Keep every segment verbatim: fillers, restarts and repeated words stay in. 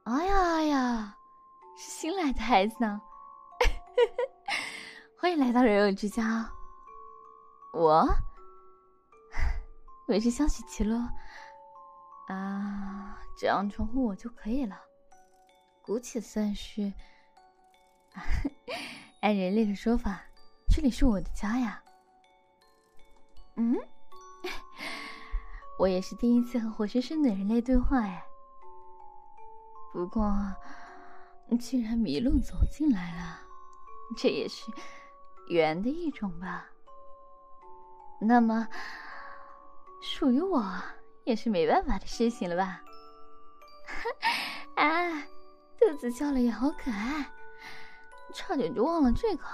哎呀哎呀，是新来的孩子呢。欢迎来到人友之家。我我是香雪琪洛啊，这样称呼我就可以了，姑且算是按人类的说法，这里是我的家呀。嗯，我也是第一次和活生生的人类对话哎。不过既然麋鹿走进来了，这也是缘的一种吧。那么属于我也是没办法的事情了吧。啊，肚子叫了也好可爱，差点就忘了这个。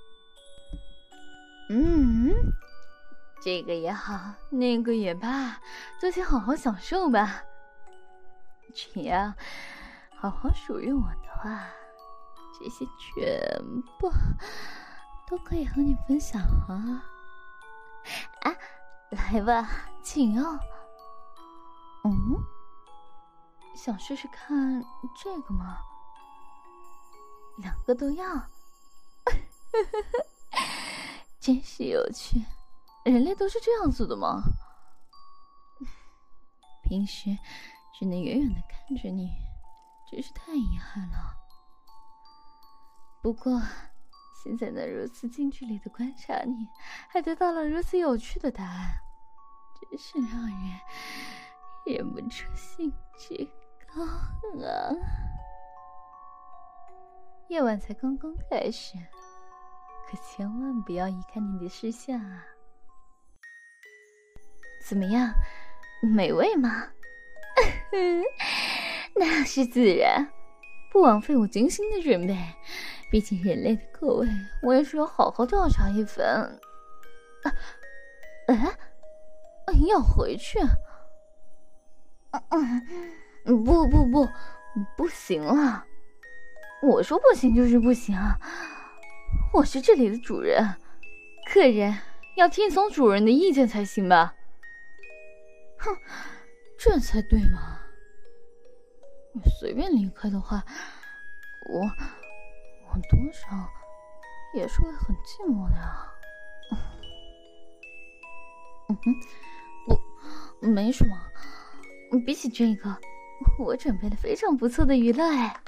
嗯，这个也好，那个也罢，都请好好享受吧。只要好好属于我的话，这些全部都可以和你分享啊！啊，来吧，请哦。嗯，想试试看这个吗？两个都要？真是有趣，人类都是这样子的吗？平时只能远远的看着你，真是太遗憾了。不过现在能如此近距离的观察你，还得到了如此有趣的答案，真是让人忍不住兴致高昂。夜晚才刚刚开始，可千万不要移开你的视线啊。怎么样，美味吗？那是自然，不枉费我精心的准备，毕竟人类的口味我也是要好好调查一番。啊，哎，你要回去？嗯，不不不，不行啊！我说不行就是不行啊！我是这里的主人，客人要听从主人的意见才行吧？哼，这才对嘛！你随便离开的话，我我多少也是会很寂寞的呀。嗯哼，不，没什么。比起这个，我准备了非常不错的娱乐哎。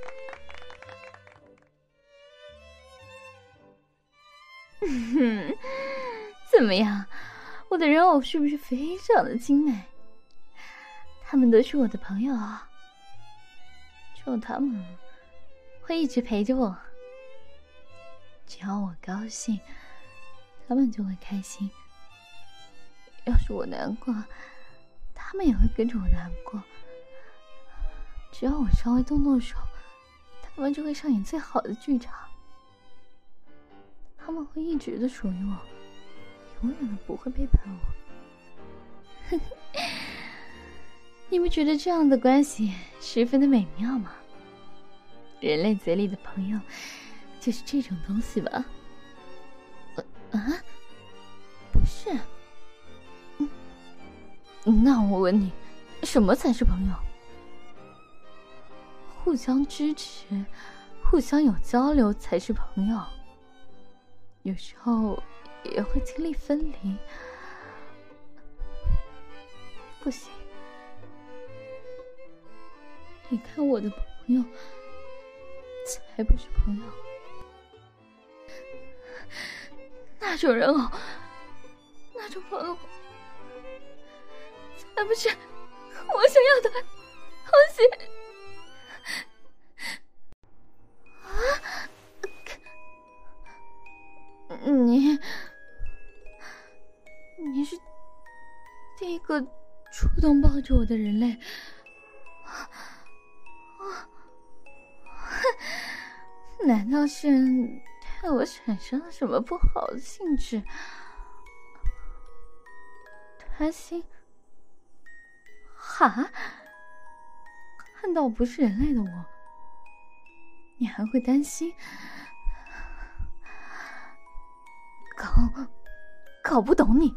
怎么样，我的人偶是不是非常的精美？他们都是我的朋友啊，只有他们会一直陪着我。只要我高兴，他们就会开心。要是我难过，他们也会跟着我难过。只要我稍微动动手，他们就会上演最好的剧场。他们会一直的属于我，永远都不会背叛我。你们觉得这样的关系十分的美妙吗？人类嘴里的朋友就是这种东西吧？呃、啊，不是。嗯，那我问你，什么才是朋友？互相支持，互相有交流才是朋友。有时候也会经历分离。不行，离开我的朋友才不是朋友。那种人偶，那种朋友才不是我想要的东西。你，你是第一个主动抱着我的人类。难道是对我产生了什么不好的兴致？贪心？哈？看到不是人类的我，你还会担心？搞搞不懂你，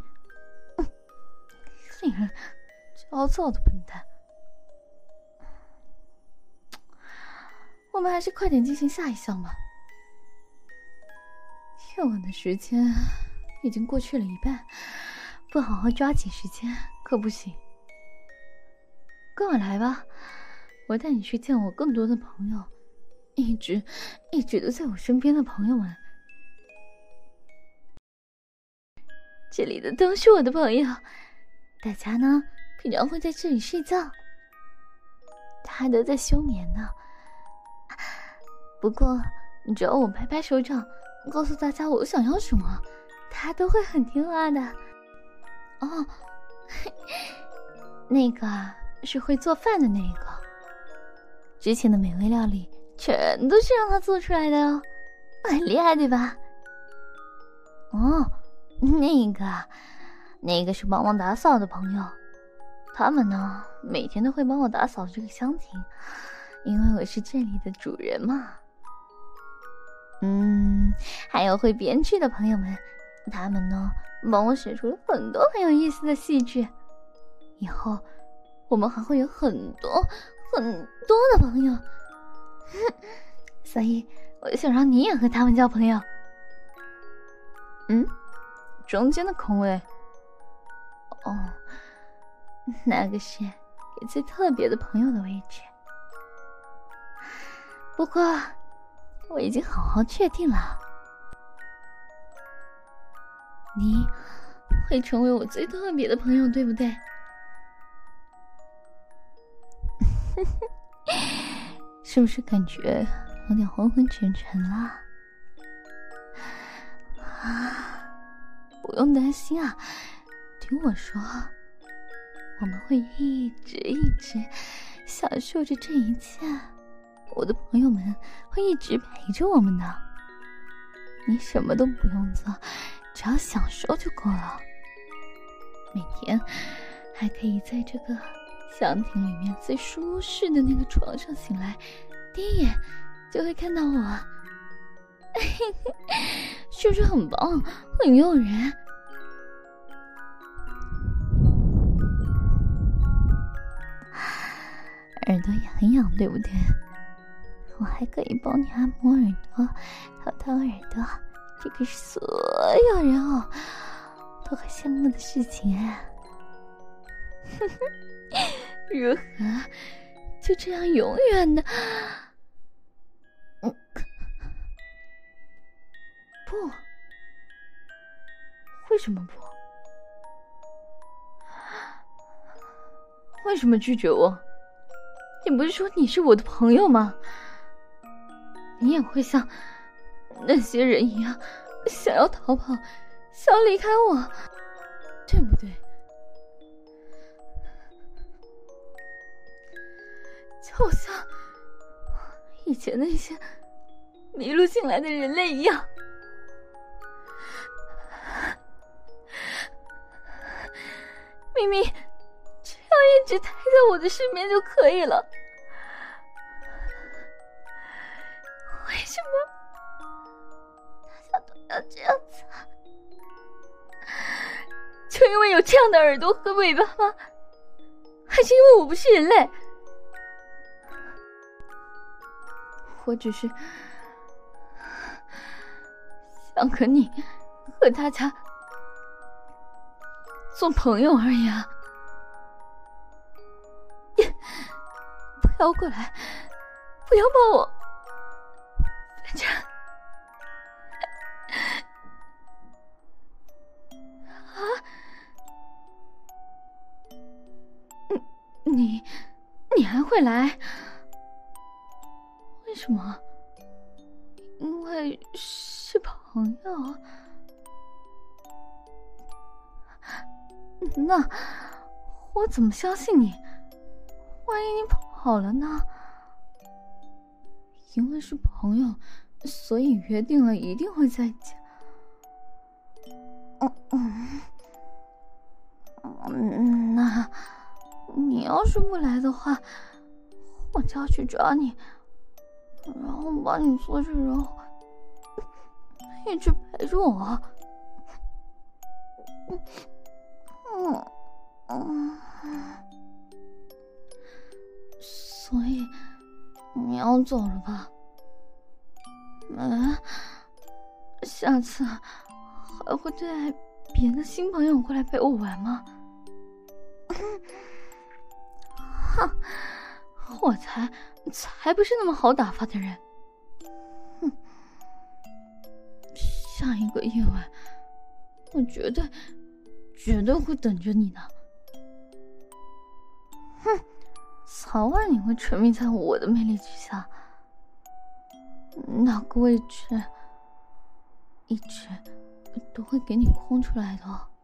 令人焦躁的笨蛋。 我们还是快点进行下一项吧。夜晚的时间已经过去了一半，不好好抓紧时间可不行。跟我来吧，我带你去见我更多的朋友，一直一直都在我身边的朋友们。这里的都是我的朋友，大家呢平常会在这里睡觉，他都在休眠呢。不过只要我拍拍手掌，告诉大家我想要什么，他都会很听话的。哦，那个是会做饭的那个，之前的美味料理全都是让他做出来的哦，很厉害对吧？哦，那个那个是帮忙打扫的朋友，他们呢每天都会帮我打扫这个乡亭，因为我是这里的主人嘛。嗯，还有会编剧的朋友们，他们呢帮我写出了很多很有意思的戏剧，以后我们还会有很多很多的朋友，所以我想让你也和他们交朋友。嗯，中间的空位，哦，那个是给最特别的朋友的位置。不过我已经好好确定了，你会成为我最特别的朋友，对不对？是不是感觉有点昏昏沉沉了？啊，不用担心啊，听我说，我们会一直一直享受着这一切，我的朋友们会一直陪着我们的。你什么都不用做，只要享受就够了。每天还可以在这个乡亭里面最舒适的那个床上醒来，第一眼就会看到我，是不是很棒，很诱人？耳朵也很痒，对不对？我还可以帮你按摩耳朵，掏掏耳朵，这个是所有人哦都很羡慕的事情啊。如何？就这样永远的？嗯，不，为什么不？为什么拒绝我？你不是说你是我的朋友吗？你也会像那些人一样想要逃跑，想要离开我，对不对？就像以前那些迷路进来的人类一样。明明只要一直待在我的身边就可以了，为什么大家都要这样子啊？就因为有这样的耳朵和尾巴吗？还是因为我不是人类？我只是想和你和大家做朋友而已啊！不要过来，不要抱我，反正啊，你你还会来？为什么？因为是朋友。那我怎么相信你？万一你跑了呢？因为是朋友，所以约定了一定会在一起。嗯嗯嗯，那你要是不来的话，我就要去找你，然后把你做这然后一直陪着我。嗯嗯，所以你要走了吧？嗯，下次还会带别的新朋友过来陪我玩吗？哼，我才才不是那么好打发的人。哼，下一个夜晚，我绝对绝对会等着你的。哼，早晚你会沉迷在我的魅力之下，那个位置一直都会给你空出来的哦。